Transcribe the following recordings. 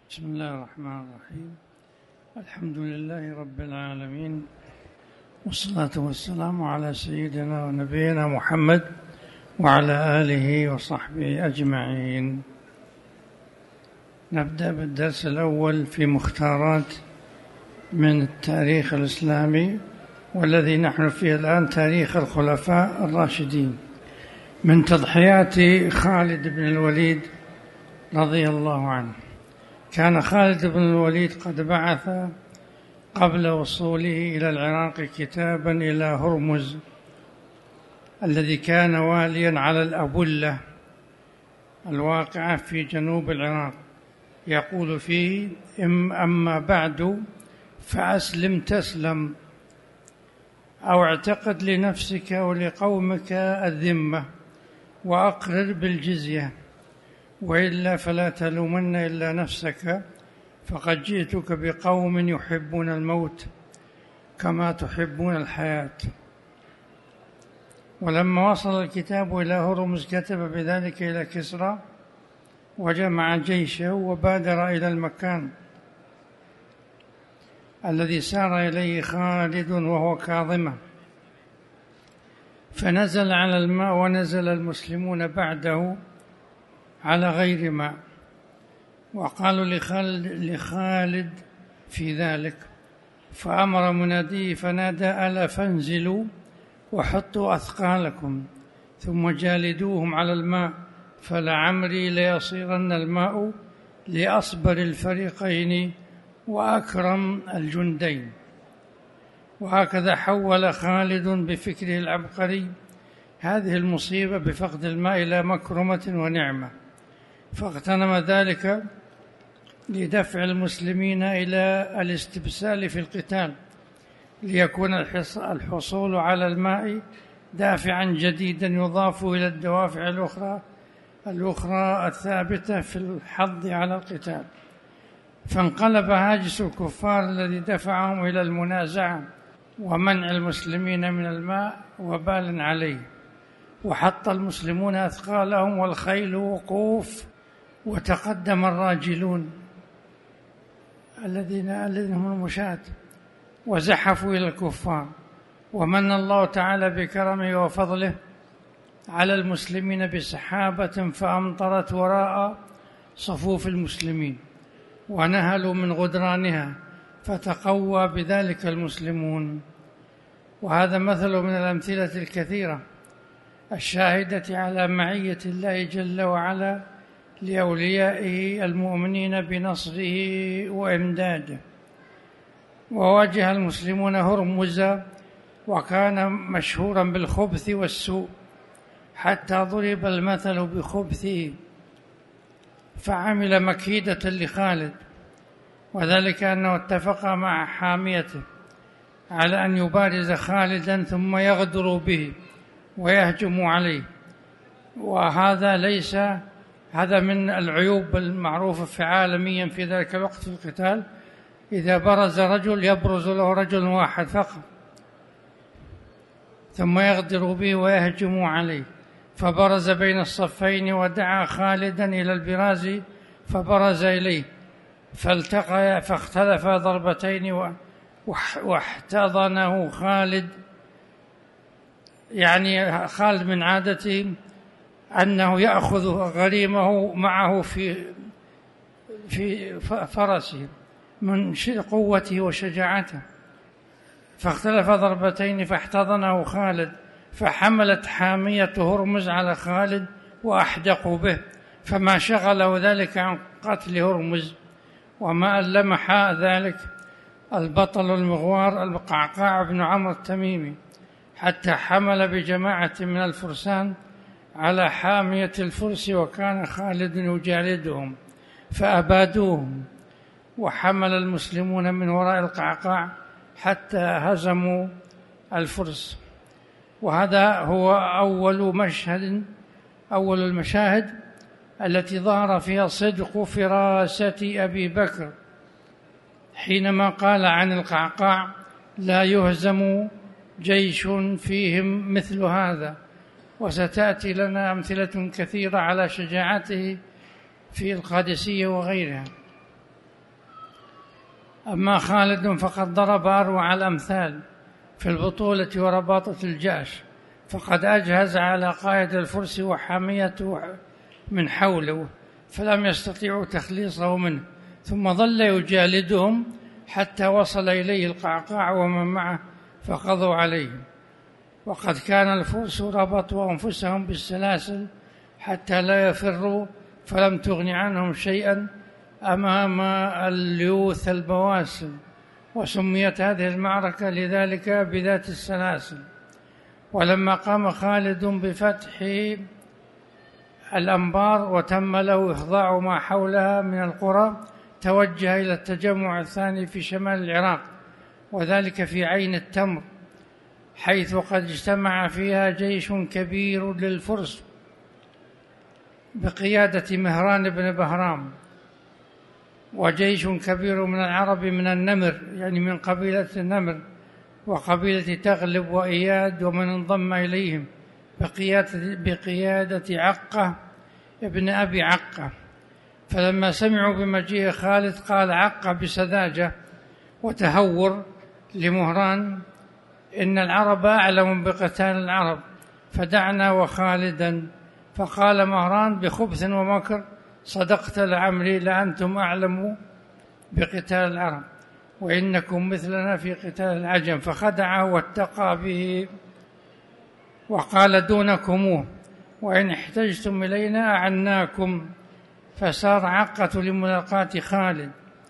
بسم الله الرحمن الرحيم. الحمد لله رب العالمين، والصلاة والسلام على سيدنا ونبينا محمد وعلى آله وصحبه أجمعين. نبدأ بالدرس الأول في مختارات من التاريخ الإسلامي، والذي نحن فيه الآن تاريخ الخلفاء الراشدين. من تضحيات خالد بن الوليد رضي الله عنه. كان خالد بن الوليد قد بعث قبل وصوله إلى العراق كتابا إلى هرمز الذي كان واليا على الأبلة الواقعة في جنوب العراق، يقول فيه: أما بعد فأسلم تسلم، أو اعتقد لنفسك ولقومك الذمة وأقرر بالجزية، وإلا فلا تلومن إلا نفسك، فقد جئتك بقوم يحبون الموت كما تحبون الحياة. ولما وصل الكتاب إلى هرمز كتب بذلك إلى كسرى، وجمع جيشه وبادر إلى المكان الذي سار إليه خالد وهو كاظمة، فنزل على الماء، ونزل المسلمون بعده على غير ماء، وقالوا لخالد في ذلك، فأمر مناديه فنادى: ألا فانزلوا وحطوا أثقالكم ثم جالدوهم على الماء، فلعمري ليصيرن الماء لأصبر الفريقين وأكرم الجندين. وهكذا حول خالد بفكره العبقري هذه المصيبة بفقد الماء إلى مكرمة ونعمة، فاغتنم ذلك لدفع المسلمين إلى الاستبسال في القتال، ليكون الحصول على الماء دافعا جديدا يضاف إلى الدوافع الأخرى الثابتة في الحض على القتال. فانقلب هاجس الكفار الذي دفعهم إلى المنازعة ومنع المسلمين من الماء وبال عليه، وحط المسلمون أثقالهم والخيل وقوف، وتقدم الراجلون الذين هم المشاة وزحفوا إلى الكفار، ومن الله تعالى بكرمه وفضله على المسلمين بسحابة فأمطرت وراء صفوف المسلمين، ونهلوا من غدرانها، فتقوى بذلك المسلمون. وهذا مثل من الأمثلة الكثيرة الشاهدة على معية الله جل وعلا لأوليائه المؤمنين بنصره وإمداده. وواجه المسلمون هرمز، وكان مشهورا بالخبث والسوء، حتى ضرب المثل بخبثه، فعمل مكيدة لخالد، وذلك أنه اتفق مع حاميته على أن يبارز خالدا ثم يغدر به ويهجم عليه. هذا من العيوب المعروفة عالميا في ذلك الوقت في القتال، إذا برز رجل يبرز له رجل واحد فقط ثم يغدر به ويهجم عليه. فبرز بين الصفين ودعا خالدا إلى البراز، فبرز إليه فالتقى فاختلف ضربتين، واحتضنه خالد. يعني خالد من عادته أنه يأخذ غريمه معه في فرسه من قوته وشجاعته، فاختلف ضربتين فاحتضنه خالد، فحملت حامية هرمز على خالد وأحدقوا به، فما شغله ذلك عن قتل هرمز، وما ألمح ذلك البطل المغوار القعقاع بن عمرو التميمي، حتى حمل بجماعة من الفرسان على حامية الفرس، وكان خالد يجالدهم فأبادوهم، وحمل المسلمون من وراء القعقاع حتى هزموا الفرس. وهذا هو أول المشاهد التي ظهر فيها صدق فراسة أبي بكر، حينما قال عن القعقاع: لا يهزم جيش فيهم مثل هذا. وستأتي لنا أمثلة كثيرة على شجاعته في القادسية وغيرها. أما خالد فقد ضرب أروع الأمثال في البطولة ورباطة الجأش، فقد أجهز على قائد الفرس وحاميته من حوله فلم يستطيعوا تخليصه منه، ثم ظل يجالدهم حتى وصل إليه القعقاع ومن معه فقضوا عليه. وقد كان الفرس ربطوا أنفسهم بالسلاسل حتى لا يفروا، فلم تغن عنهم شيئا أمام الليوث البواسل، وسميت هذه المعركة لذلك بذات السلاسل. ولما قام خالد بفتح الأنبار وتم له إخضاع ما حولها من القرى، توجه إلى التجمع الثاني في شمال العراق، وذلك في عين التمر، حيث قد اجتمع فيها جيش كبير للفرس بقيادة مهران بن بهرام، وجيش كبير من العرب من النمر، يعني من قبيلة النمر وقبيلة تغلب وإياد، ومن انضم إليهم بقيادة عقة ابن أبي عقة. فلما سمعوا بمجيء خالد قال عقة بسذاجة وتهور لمهران: إن العرب أعلم بقتال العرب، فدعنا وخالدا. فقال مهران بخبث ومكر: صدقت لعمري، لأنتم أعلم بقتال العرب، وإنكم مثلنا في قتال العجم. فخدعه واتقى به وقال: دونكم، وإن احتجتم إلينا أعناكم. فسار عقة لملاقاة خالد،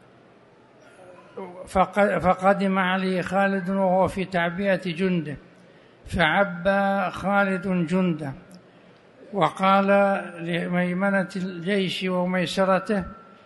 فقدم عليه خالد وهو في تعبئة جنده، فعبى خالد جنده وقال لميمنة الجيش وميسرته: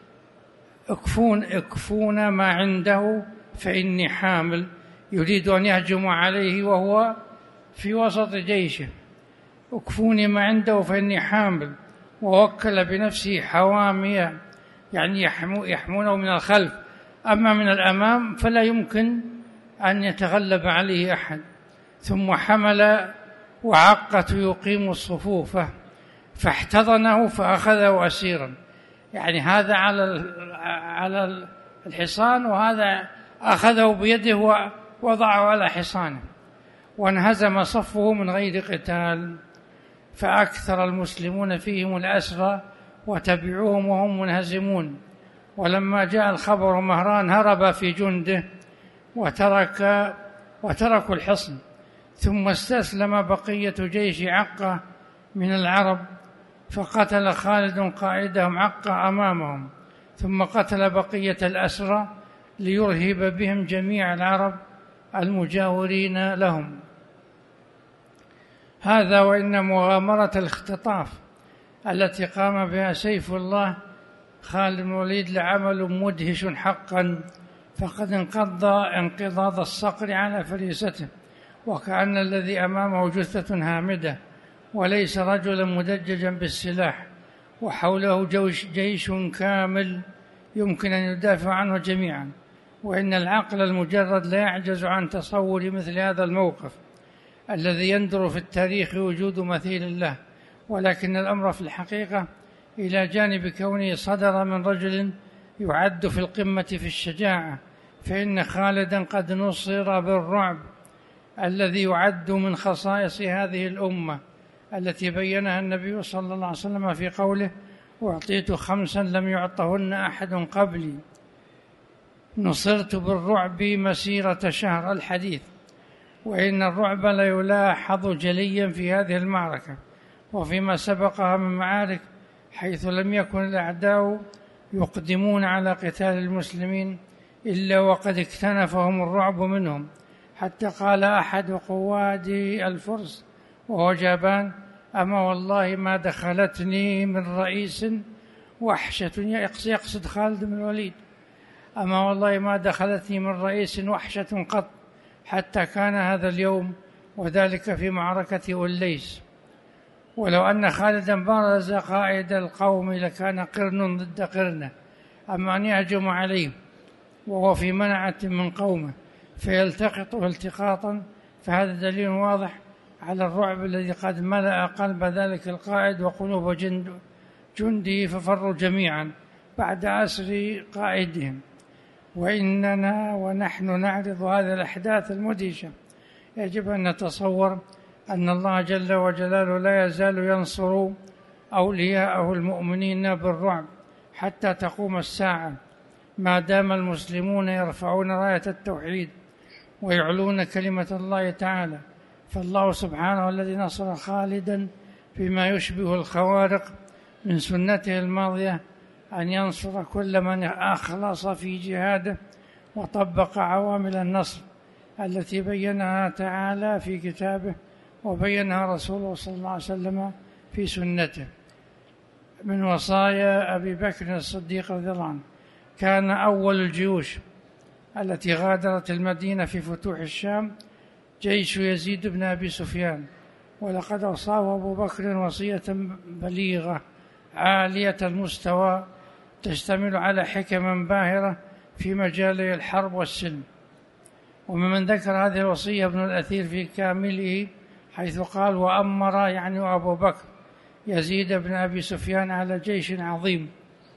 اكفون ما عنده فإني حامل. يريد أن يهجم عليه وهو في وسط جيشه: اكفوني ما عنده فإني حامل. ووكل بنفسه حوامية، يعني يحمونه من الخلف، أما من الأمام فلا يمكن أن يتغلب عليه أحد. ثم حمل وعقة يقيم الصفوف، فاحتضنه فأخذه أسيرا، يعني هذا على الحصان وهذا أخذه بيده ووضعه على حصانه، وانهزم صفه من غير قتال. فأكثر المسلمون فيهم الأسرى وتبعوهم وهم منهزمون. ولما جاء الخبر مهران هرب في جنده وتركوا الحصن، ثم استسلم بقية جيش عقة من العرب، فقتل خالد قائدهم عقة أمامهم، ثم قتل بقية الأسرى ليرهب بهم جميع العرب المجاورين لهم. هذا وإن مغامرة الاختطاف التي قام بها سيف الله خالد بن الوليد لعمل مدهش حقا، فقد انقض انقضاض الصقر على فريسته، وكأن الذي أمامه جثة هامدة وليس رجلا مدججا بالسلاح، وحوله جيش كامل يمكن أن يدافع عنه جميعا. وإن العقل المجرد لا يعجز عن تصور مثل هذا الموقف الذي يندر في التاريخ وجود مثيل له، ولكن الأمر في الحقيقة إلى جانب كونه صدر من رجل يعد في القمة في الشجاعة، فإن خالدا قد نصر بالرعب الذي يعد من خصائص هذه الأمة التي بينها النبي صلى الله عليه وسلم في قوله: أعطيت 5 لم يعطهن أحد قبلي، نصرت بالرعب مسيرة شهر الحديث. وإن الرعب لا يلاحظ جليا في هذه المعركة وفيما سبقها من معارك، حيث لم يكن الأعداء يقدمون على قتال المسلمين إلا وقد اكتنفهم الرعب منهم، حتى قال أحد قواد الفرس وهو جابان: أما والله ما دخلتني من رئيس وحشة، يقصد خالد بن الوليد: أما والله ما دخلتني من رئيس وحشة قط حتى كان هذا اليوم، وذلك في معركة أليس. ولو أن خالدا برز قائد القوم لكان قرن ضد قرنه، أما أن يهجم عليه وهو في منعة من قومه فيلتقطه التقاطا، فهذا دليل واضح على الرعب الذي قد ملأ قلب ذلك القائد وقلوب جنده، ففروا جميعا بعد أسر قائدهم. وإننا ونحن نعرض هذه الأحداث المدهشة يجب أن نتصور أن الله جل وجلاله لا يزال ينصر أولياءه المؤمنين بالرعب حتى تقوم الساعة، ما دام المسلمون يرفعون راية التوحيد ويعلون كلمة الله تعالى. فالله سبحانه الذي نصر خالدا بما يشبه الخوارق من سنته الماضية أن ينصر كل من أخلص في جهاده وطبق عوامل النصر التي بينها تعالى في كتابه وبينها رسوله صلى الله عليه وسلم في سنته. من وصايا أبي بكر الصديق رضي الله عنه كان أول الجيوش التي غادرت المدينة في فتوح الشام جيش يزيد بن أبي سفيان، ولقد أوصاه أبو بكر وصية بليغة عالية المستوى تشتمل على حكم باهرة في مجالي الحرب والسلم. وممن ذكر هذه الوصية ابن الأثير في كامله حيث قال: وأمر يعني أبو بكر يزيد بن أبي سفيان على جيش عظيم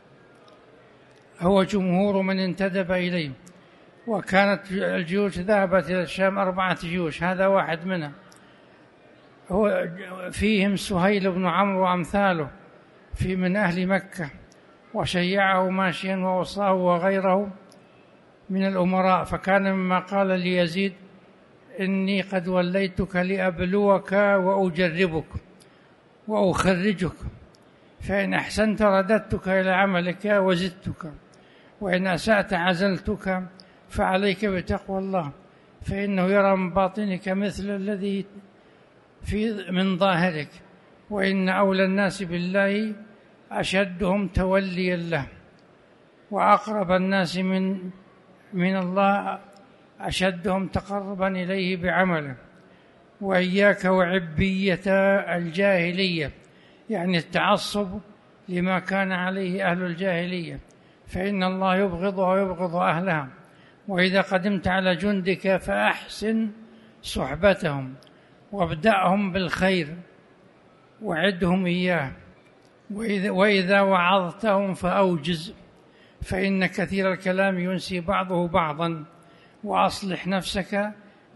هو جمهور من انتدب إليه. وكانت الجيوش ذهبت إلى الشام 4 جيوش، هذا واحد منها، هو فيهم سهيل بن عمرو وأمثاله في من أهل مكة، وشيعه ماشيا ووصاه وغيره من الأمراء. فكان مما قال ليزيد: إني قد وليتك لأبلوك وأجربك وأخرجك، فإن أحسنت رددتك إلى عملك وزدتك، وإن أسأت عزلتك، فعليك بتقوى الله، فإنه يرى من باطنك مثل الذي من ظاهرك، وإن أولى الناس بالله أشدهم توليا له، وأقرب الناس من الله أشدهم تقربا إليه بعمله. وإياك وعبية الجاهلية، يعني التعصب لما كان عليه أهل الجاهلية، فإن الله يبغضها ويبغض أهلها. وإذا قدمت على جندك فأحسن صحبتهم وابدأهم بالخير وعدهم إياه، وإذا وعظتهم فأوجز، فإن كثير الكلام ينسي بعضه بعضا. وأصلح نفسك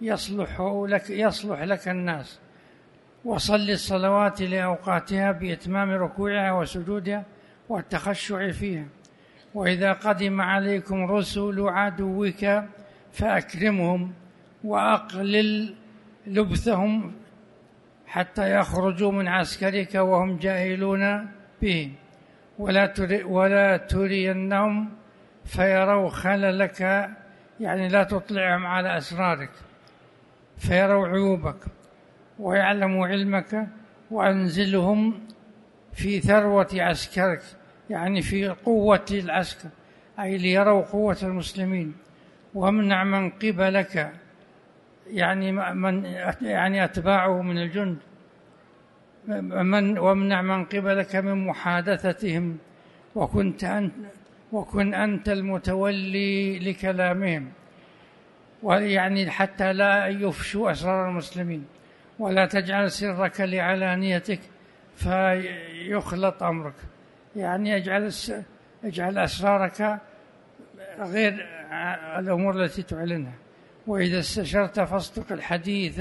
يصلح لك الناس، وصل الصلوات لأوقاتها بإتمام ركوعها وسجودها والتخشع فيها. وإذا قدم عليكم رسل عدوك فأكرمهم وأقلل لبثهم حتى يخرجوا من عسكرك وهم جاهلون به، ولا ترينهم فيروا خللك، يعني لا تطلعهم على أسرارك فيروا عيوبك ويعلموا علمك. وأنزلهم في ثروة عسكرك، يعني في قوة العسكر، أي ليروا قوة المسلمين. وامنع من قبلك، يعني أتباعه من الجند، وامنع من قبلك من محادثتهم، وكن أنت المتولي لكلامهم، ويعني حتى لا يفشوا أسرار المسلمين. ولا تجعل سرك لعلانيتك فيخلط أمرك، يعني اجعل أسرارك غير الأمور التي تعلنها. وإذا استشرت فاصدق الحديث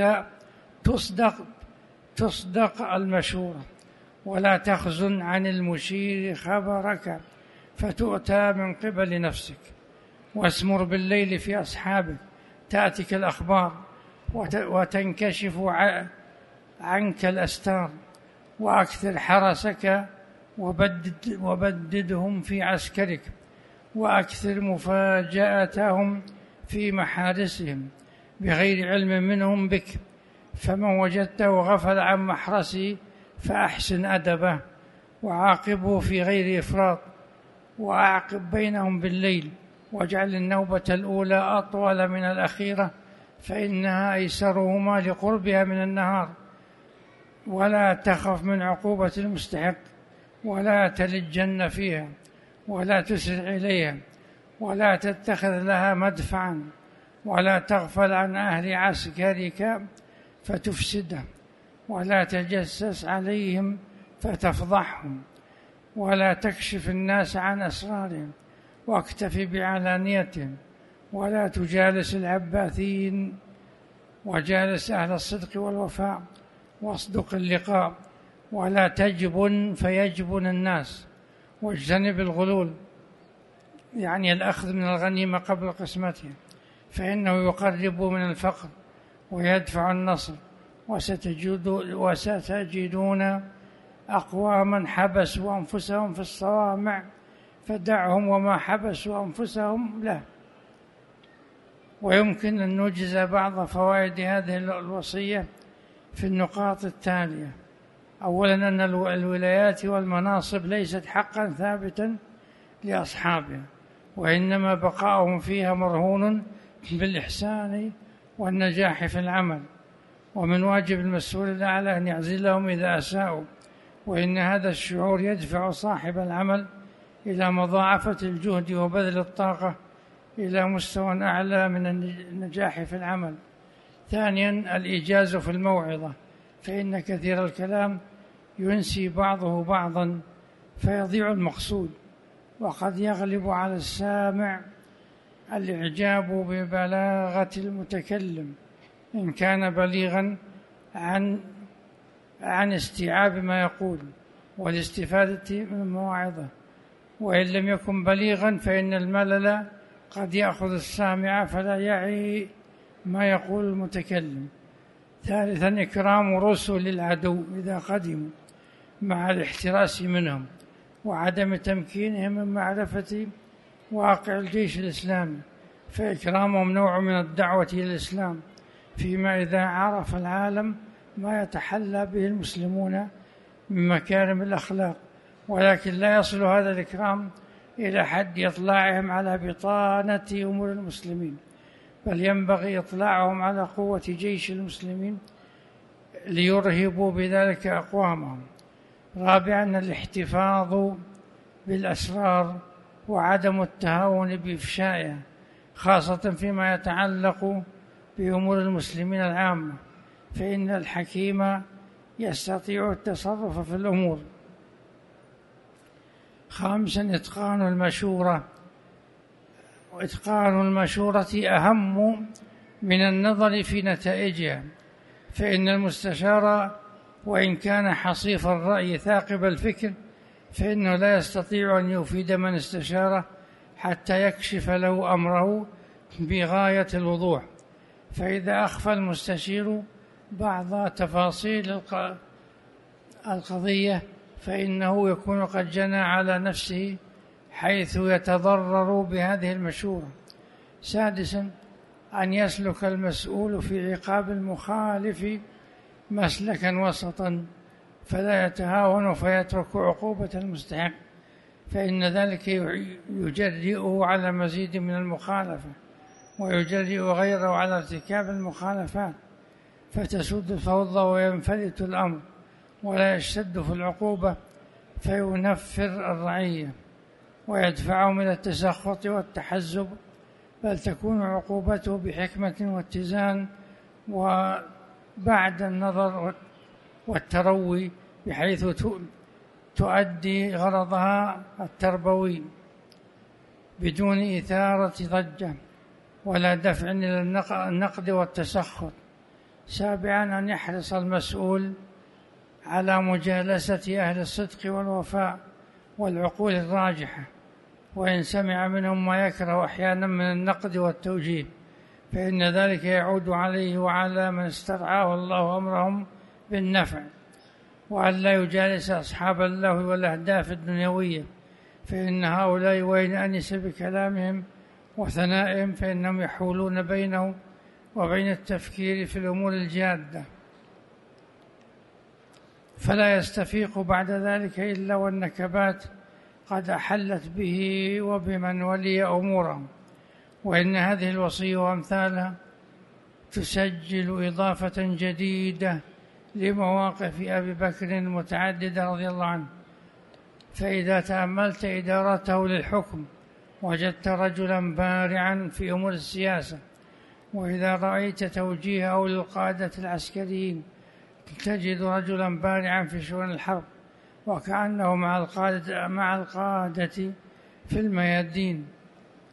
تصدق المشورة، ولا تخزن عن المشير خبرك فتؤتى من قبل نفسك. واسمر بالليل في أصحابك تأتك الأخبار وتنكشف عنك الأستار. وأكثر حرسك وبددهم في عسكرك، وأكثر مفاجأتهم في محارسهم بغير علم منهم بك. فمن وجدته غفل عن محرسه فأحسن أدبه، وعاقبه في غير إفراط، وأعقب بينهم بالليل، واجعل النوبة الأولى أطول من الأخيرة، فإنها أيسرهما لقربها من النهار. ولا تخف من عقوبة المستحق، ولا تلجن فيها، ولا تسرع إليها، ولا تتخذ لها مدفعا، ولا تغفل عن أهل عسكرك فتفسده، ولا تجسس عليهم فتفضحهم، ولا تكشف الناس عن أسرارهم، واكتف بعلانيتهم، ولا تجالس العباثين، وجالس أهل الصدق والوفاء، واصدق اللقاء، ولا تجبن فيجبن الناس، واجتنب الغلول، يعني الأخذ من الغنيمة قبل قسمتها، فإنه يقرب من الفقر ويدفع النصر. وستجدون أقواما حبسوا أنفسهم في الصوامع فدعهم وما حبسوا أنفسهم له. ويمكن أن نوجز بعض فوائد هذه الوصية في النقاط التالية: أولا، أن الولايات والمناصب ليست حقا ثابتا لأصحابها، وإنما بقاؤهم فيها مرهون بالإحسان والنجاح في العمل، ومن واجب المسؤول الأعلى أن يعزلهم إذا أساءوا، وإن هذا الشعور يدفع صاحب العمل إلى مضاعفة الجهد وبذل الطاقة إلى مستوى أعلى من النجاح في العمل. ثانيا، الإيجاز في الموعظة، فإن كثير الكلام ينسي بعضه بعضا فيضيع المقصود، وقد يغلب على السامع الإعجاب ببلاغة المتكلم إن كان بليغا عن استيعاب ما يقول والاستفادة من المواعظة، وإن لم يكن بليغا فإن الملل قد يأخذ السامع فلا يعي ما يقول المتكلم. ثالثا، إكرام رسل العدو إذا قدموا مع الاحتراس منهم وعدم تمكينهم من معرفة واقع الجيش الإسلامي، فإكرامهم نوع من الدعوة إلى الإسلام، فيما إذا عرف العالم ما يتحلى به المسلمون من مكارم الأخلاق، ولكن لا يصل هذا الإكرام إلى حد إطلاعهم على بطانة أمور المسلمين، بل ينبغي إطلاعهم على قوة جيش المسلمين ليرهبوا بذلك أقوامهم. رابعا، الاحتفاظ بالأسرار وعدم التهاون بإفشائها، خاصة فيما يتعلق بأمور المسلمين العامة، فإن الحكيم يستطيع التصرف في الأمور. خامسا، إتقان المشورة أهم من النظر في نتائجها، فإن المستشار وإن كان حصيف الرأي ثاقب الفكر فإنه لا يستطيع أن يفيد من استشاره حتى يكشف له أمره بغاية الوضوح، فإذا أخفى المستشير بعض تفاصيل القضية فإنه يكون قد جنى على نفسه حيث يتضرر بهذه المشورة. سادسا، أن يسلك المسؤول في عقاب المخالف مسلكا وسطا، فلا يتهاون فيترك عقوبة المستحق، فإن ذلك يجرئه على مزيد من المخالفة ويجرئ غيره على ارتكاب المخالفات، فتسود الفوضى وينفلت الأمر، ولا يشتد في العقوبة فينفر الرعية ويدفعهم إلى التسخط والتحزب، بل تكون عقوبته بحكمة واتزان وبعد النظر والتروي، بحيث تؤدي غرضها التربوي بدون إثارة ضجة ولا دفع إلى النقد والتسخط. سابعا، أن يحرص المسؤول على مجالسة أهل الصدق والوفاء والعقول الراجحة، وإن سمع منهم ما يكره أحيانا من النقد والتوجيه فإن ذلك يعود عليه وعلى من استرعاه الله أمرهم بالنفع، وأن لا يجالس أصحاب اللهو والأهداف الدنيوية، فإن هؤلاء وإن أنس بكلامهم وثنائهم فإنهم يحولون بينه وبين التفكير في الأمور الجادة، فلا يستفيق بعد ذلك إلا والنكبات قد أحلت به وبمن ولي أمورهم. وإن هذه الوصية وأمثالها تسجل إضافة جديدة لمواقف أبي بكر المتعددة رضي الله عنه، فإذا تأملت إدارته للحكم وجدت رجلا بارعا في أمور السياسة، وإذا رأيت توجيهه للقادة العسكريين تجد رجلا بارعا في شؤون الحرب، وكأنه مع القادة في الميادين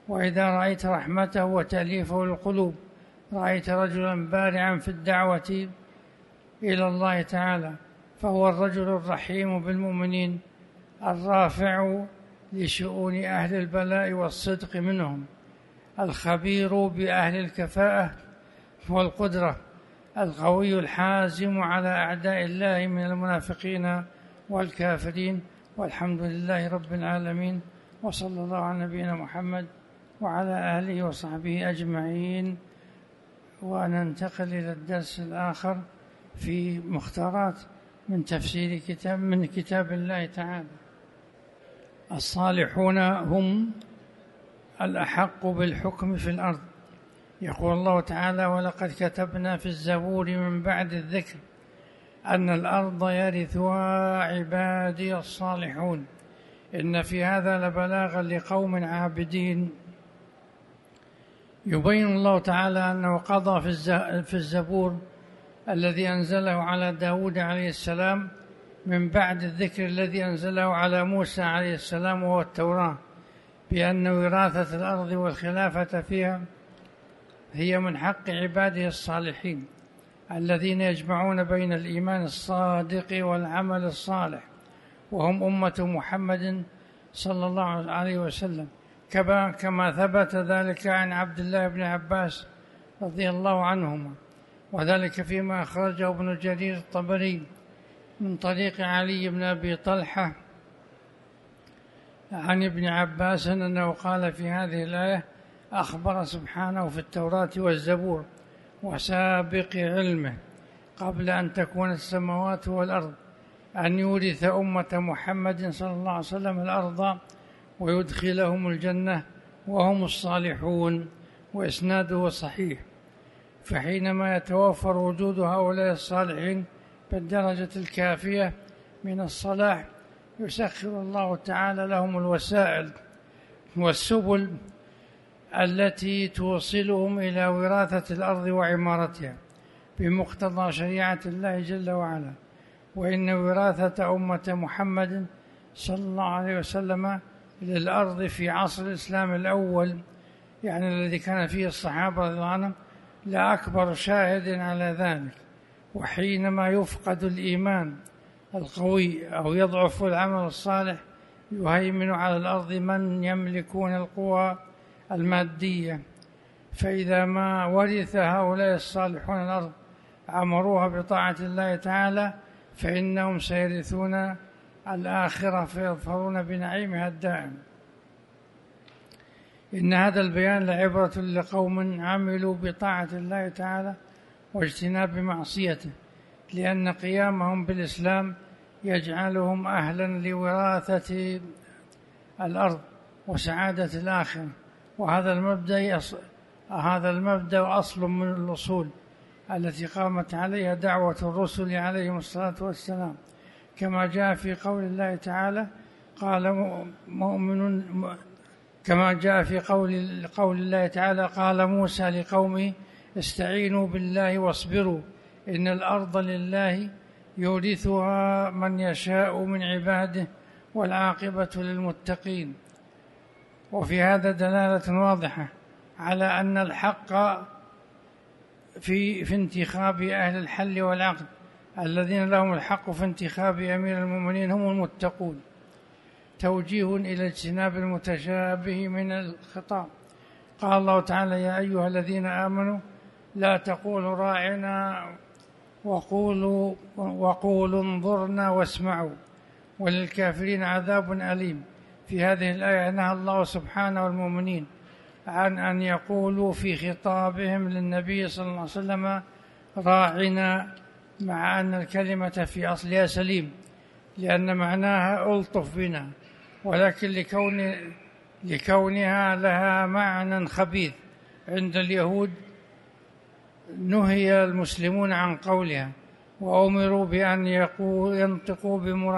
وإذا رأيت رحمته وتأليفه القلوب رأيت رجلا بارعا في الدعوة إلى الله تعالى، فهو الرجل الرحيم بالمؤمنين الرافع لشؤون أهل البلاء والصدق منهم، الخبير بأهل الكفاءة والقدرة، القوي الحازم على أعداء الله من المنافقين والكافرين. والحمد لله رب العالمين، وصلى الله على نبينا محمد وعلى آله وصحبه أجمعين. وننتقل إلى الدرس الآخر في مختارات من تفسير كتاب الله تعالى. الصالحون هم الأحق بالحكم في الأرض. يقول الله تعالى: ولقد كتبنا في الزبور من بعد الذكر أن الأرض يرثها عبادي الصالحون إن في هذا لبلاغا لقوم عابدين. يبين الله تعالى أنه قضى في الزبور الذي أنزله على داود عليه السلام من بعد الذكر الذي أنزله على موسى عليه السلام وهو التوراة، بأن وراثة الأرض والخلافة فيها هي من حق عباده الصالحين الذين يجمعون بين الإيمان الصادق والعمل الصالح، وهم أمة محمد صلى الله عليه وسلم، كما ثبت ذلك عن عبد الله بن عباس رضي الله عنهما، وذلك فيما أخرجه ابن جرير الطبري من طريق علي بن أبي طلحة عن ابن عباس أنه قال في هذه الآية: أخبر سبحانه في التوراة والزبور وسابق علمه قبل أن تكون السماوات والأرض أن يورث أمة محمد صلى الله عليه وسلم الأرض ويدخلهم الجنة وهم الصالحون. وإسناده صحيح. فحينما يتوفر وجود هؤلاء الصالحين بالدرجة الكافية من الصلاح يسخر الله تعالى لهم الوسائل والسبل التي توصلهم إلى وراثة الأرض وعمارتها بمقتضى شريعة الله جل وعلا. وإن وراثة أمة محمد صلى الله عليه وسلم للأرض في عصر الإسلام الأول، يعني الذي كان فيه الصحابة رضي الله عنهم، لا أكبر شاهد على ذلك. وحينما يفقد الإيمان القوي أو يضعف العمل الصالح يهيمن على الأرض من يملكون القوى المادية، فإذا ما ورث هؤلاء الصالحون الأرض عمروها بطاعة الله تعالى فإنهم سيرثون الآخرة فيظفرون بنعيمها الدائم. إن هذا البيان لعبرة لقوم عملوا بطاعة الله تعالى واجتناب معصيته، لأن قيامهم بالإسلام يجعلهم أهلا لوراثة الأرض وسعادة الآخرة. وهذا المبدأ أصل من الأصول التي قامت عليها دعوة الرسل عليهم الصلاة والسلام، كما جاء في قول الله تعالى: كما جاء في قول الله تعالى: قال موسى لقومه استعينوا بالله واصبروا إن الأرض لله يورثها من يشاء من عباده والعاقبة للمتقين. وفي هذا دلالة واضحة على أن الحق في انتخاب أهل الحل والعقد الذين لهم الحق في انتخاب أمير المؤمنين هم المتقون. توجيه إلى اجتناب المتشابه من الخطاب. قال الله تعالى: يا أيها الذين آمنوا لا تقولوا راعنا وقولوا انظرنا واسمعوا وللكافرين عذاب أليم. في هذه الآية نهى الله سبحانه والمؤمنين عن أن يقولوا في خطابهم للنبي صلى الله عليه وسلم راعنا، مع أن الكلمة في أصلها سليم لأن معناها ألطف بنا، ولكن لكونها لها معنى خبيث عند اليهود نهي المسلمون عن قولها وأمروا بأن ينطقوا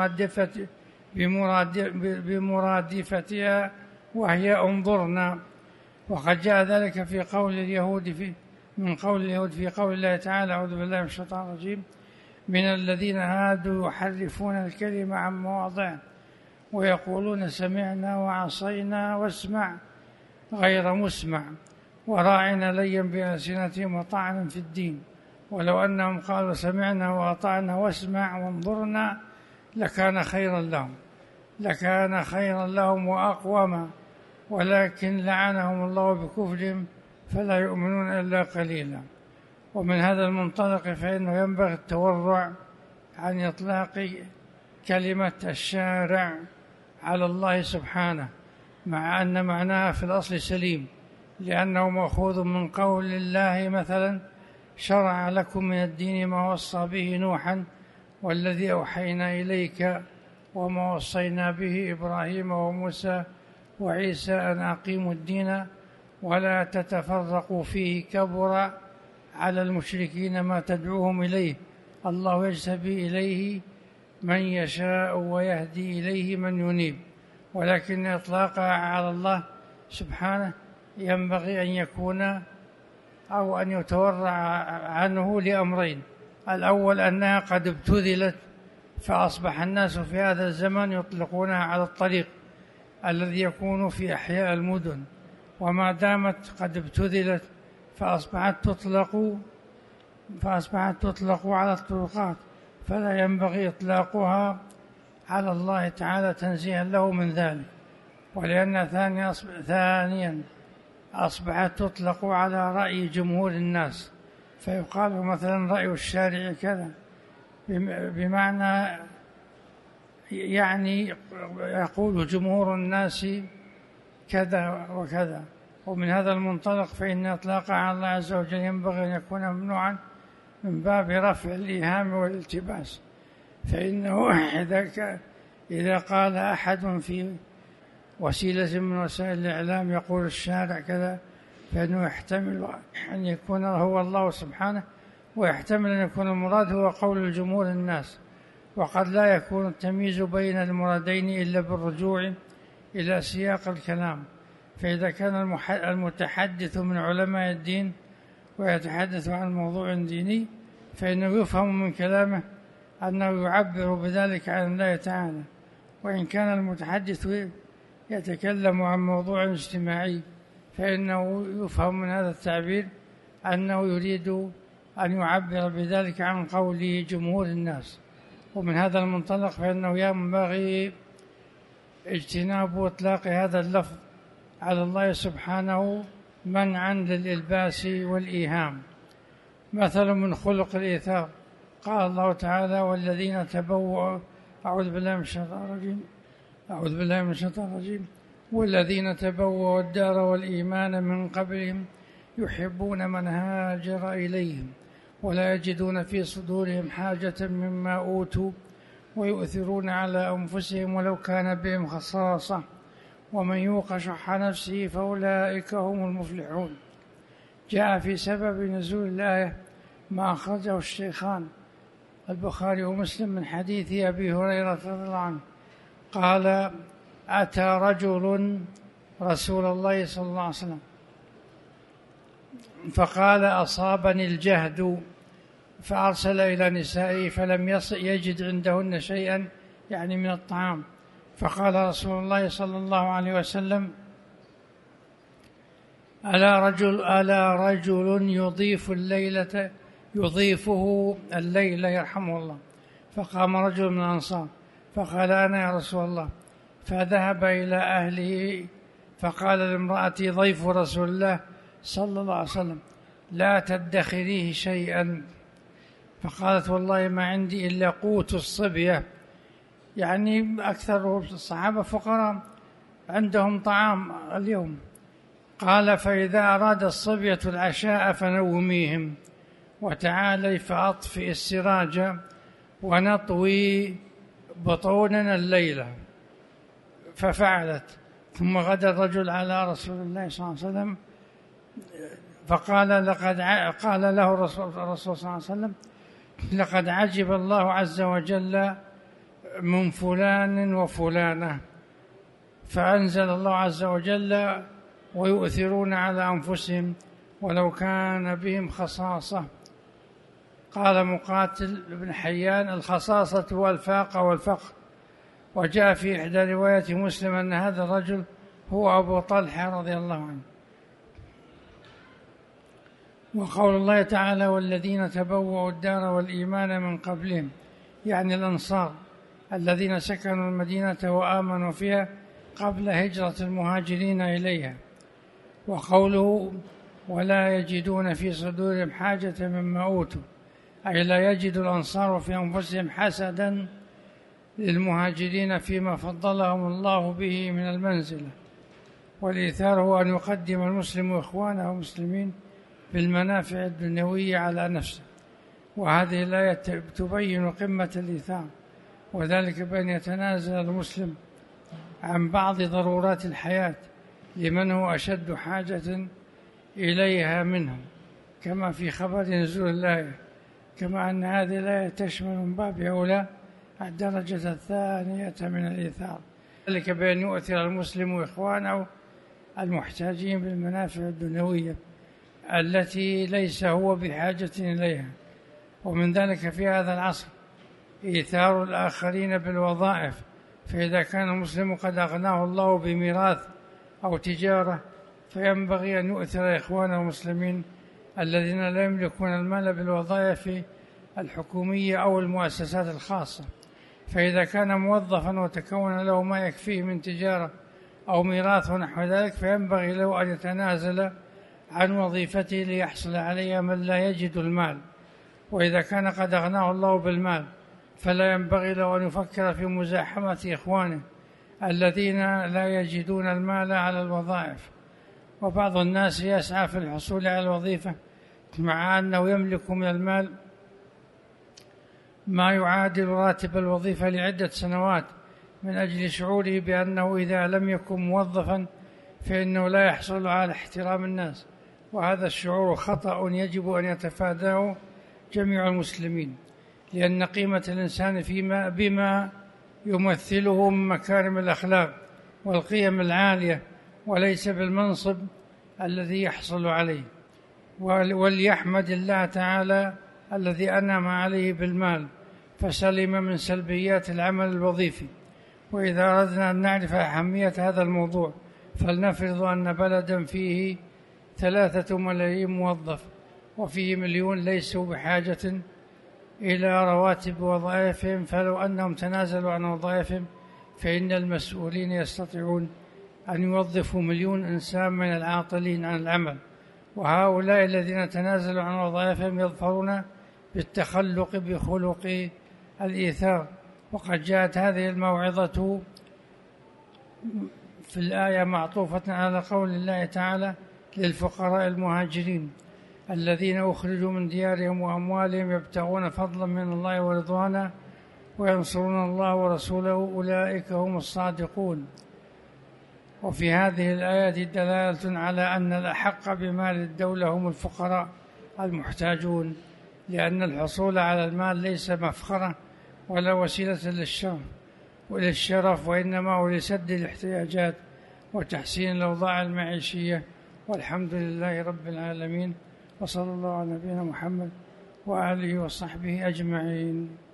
بمرادفتها وهي انظرنا. وقد جاء ذلك في قول اليهود من قول اليهود في قول الله تعالى: أعوذ بالله من الشيطان الرجيم: من الذين هادوا يحرفون الكلمة عن مواضعه ويقولون سمعنا وعصينا واسمع غير مسمع، وراعنا ليا بألسنتهم وطعنا في الدين. ولو أنهم قالوا سمعنا وأطعنا واسمع وانظرنا لكان خيرا لهم وأقوما، ولكن لعنهم الله بكفرهم فلا يؤمنون إلا قليلا. ومن هذا المنطلق فإنه ينبغي التورع عن إطلاق كلمة الشارع على الله سبحانه، مع أن معناها في الأصل سليم، لأنه مأخوذ من قول الله مثلا: شرع لكم من الدين ما وصى به نوحا والذي أوحينا إليك وما وصينا به إبراهيم وموسى وعيسى أن أقيموا الدين ولا تتفرقوا فيه، كبر على المشركين ما تدعوهم إليه، الله يجتبي إليه من يشاء ويهدي إليه من ينيب. ولكن إطلاقها على الله سبحانه ينبغي أن يكون أو أن يتورع عنه لأمرين: الأول أنها قد ابتذلت، فأصبح الناس في هذا الزمن يطلقونها على الطريق الذي يكون في أحياء المدن، وما دامت قد ابتذلت فأصبحت تطلق على الطرقات، فلا ينبغي إطلاقها على الله تعالى تنزيها له من ذلك. ولأن ثانيا أصبحت تطلق على رأي جمهور الناس، فيقال مثلا رأي الشارع كذا، بمعنى يعني يقول جمهور الناس كذا وكذا. ومن هذا المنطلق فإن إطلاقها على الله عز وجل ينبغي أن يكون ممنوعا من باب رفع الإيهام والالتباس. فإنه إذا قال أحد في وسيلة من وسائل الإعلام يقول الشارع كذا، فإنه يحتمل أن يكون هو الله سبحانه، ويحتمل أن يكون المراد هو قول الجمهور الناس. وقد لا يكون التمييز بين المرادين إلا بالرجوع إلى سياق الكلام. فإذا كان المتحدث من علماء الدين ويتحدث عن موضوع ديني، فإنه يفهم من كلامه أنه يعبر بذلك عن الله تعالى. وإن كان المتحدث يتكلم عن موضوع اجتماعي، فإنه يفهم من هذا التعبير أنه يريد أن يعبر بذلك عن قول جمهور الناس. ومن هذا المنطلق فإنه ينبغي اجتناب إطلاق هذا اللفظ على الله سبحانه منعا للإلباس والإيهام. مثل من خلق الإيثار، قال الله تعالى: والذين تبوأوا أعوذ بالله من الشيطان الرجيم والذين تبوأوا الدار والإيمان من قبلهم يحبون من هاجر إليهم ولا يجدون في صدورهم حاجة مما أوتوا ويؤثرون على أنفسهم ولو كان بهم خصاصة ومن يوق شح نفسه فأولئك هم المفلحون. جاء في سبب نزول الآية ما أخرجه الشيخان البخاري ومسلم من حديث أبي هريرة رضي الله عنه قال: أتى رجل رسول الله صلى الله عليه وسلم فقال: أصابني الجهد، فأرسل إلى نسائه فلم يجد عندهن شيئا يعني من الطعام، فقال رسول الله صلى الله عليه وسلم: ألا رجل يضيفه الليلة يرحمه الله. فقام رجل من الأنصار فقال: أنا يا رسول الله. فذهب إلى أهله فقال لامرأتي ضيف رسول الله صلى الله عليه وسلم: لا تدخريه شيئا. فقالت: والله ما عندي إلا قوت الصبية، يعني أكثر الصحابة فقراء عندهم طعام اليوم. قال: فإذا أراد الصبية العشاء فنوميهم وتعالي فأطفئ السراج ونطوي بطوننا الليلة. ففعلت. ثم غدا الرجل على رسول الله صلى الله عليه وسلم فقال: قال له الرسول صلى الله عليه وسلم: لقد عجب الله عز وجل من فلان وفلانة. فأنزل الله عز وجل: ويؤثرون على أنفسهم ولو كان بهم خصاصة. قال مقاتل بن حيان: الخصاصة والفاقة والفقر. وجاء في إحدى رواية مسلم أن هذا الرجل هو أبو طلحة رضي الله عنه. وقول الله تعالى: والذين تبوأوا الدار والإيمان من قبلهم، يعني الأنصار الذين سكنوا المدينة وآمنوا فيها قبل هجرة المهاجرين إليها. وقوله: ولا يجدون في صدورهم حاجة مما أوتوا، أي لا يجد الأنصار في أنفسهم حسدا للمهاجرين فيما فضلهم الله به من المنزلة. والإيثار هو أن يقدم المسلم إخوانه المسلمين بالمنافع الدنيوية على نفسه، وهذه الآية تبين قمة الإيثار، وذلك بأن يتنازل المسلم عن بعض ضرورات الحياة لمن هو أشد حاجة إليها منهم، كما في خبر نزول الآية، كما أن هذه الآية تشمل من باب أولى الدرجة الثانية من الإيثار، ذلك بأن يؤثر المسلم إخوانه المحتاجين بالمنافع الدنيوية التي ليس هو بحاجة إليها. ومن ذلك في هذا العصر إيثار الآخرين بالوظائف، فإذا كان المسلم قد أغناه الله بميراث أو تجارة فينبغي أن يؤثر إخوانه المسلمين الذين لا يملكون المال بالوظائف الحكومية أو المؤسسات الخاصة. فإذا كان موظفا وتكون له ما يكفيه من تجارة أو ميراث ونحو ذلك فينبغي له أن يتنازل عن وظيفته ليحصل عليها من لا يجد المال. وإذا كان قد أغناه الله بالمال فلا ينبغي له أن يفكر في مزاحمة إخوانه الذين لا يجدون المال على الوظائف. وبعض الناس يسعى في الحصول على الوظيفة مع أنه يملك من المال ما يعادل راتب الوظيفة لعدة سنوات، من أجل شعوره بأنه إذا لم يكن موظفا فإنه لا يحصل على احترام الناس، وهذا الشعور خطأ يجب أن يتفاداه جميع المسلمين، لأن قيمة الإنسان بما يمثله من مكارم الأخلاق والقيم العالية، وليس بالمنصب الذي يحصل عليه. وليحمد الله تعالى الذي أنعم عليه بالمال فسلم من سلبيات العمل الوظيفي. وإذا أردنا أن نعرف أهمية هذا الموضوع فلنفرض أن بلدا فيه 3 ملايين موظف وفيه 1,000,000 ليسوا بحاجة إلى رواتب وظائفهم، فلو أنهم تنازلوا عن وظائفهم فإن المسؤولين يستطيعون أن يوظفوا 1,000,000 إنسان من العاطلين عن العمل، وهؤلاء الذين تنازلوا عن وظائفهم يظفرون بالتخلق بخلق الإيثار. وقد جاءت هذه الموعظة في الآية معطوفة على قول الله تعالى: للفقراء المهاجرين الذين أخرجوا من ديارهم وأموالهم يبتغون فضلا من الله ورضوانا وينصرون الله ورسوله أولئك هم الصادقون. وفي هذه الآية دلالة على أن الأحق بمال الدولة هم الفقراء المحتاجون، لأن الحصول على المال ليس مفخرة ولا وسيلة للشرف، وإنما هو لسد الاحتياجات وتحسين الأوضاع المعيشية. والحمد لله رب العالمين، وصلى الله على نبينا محمد وآله وصحبه أجمعين.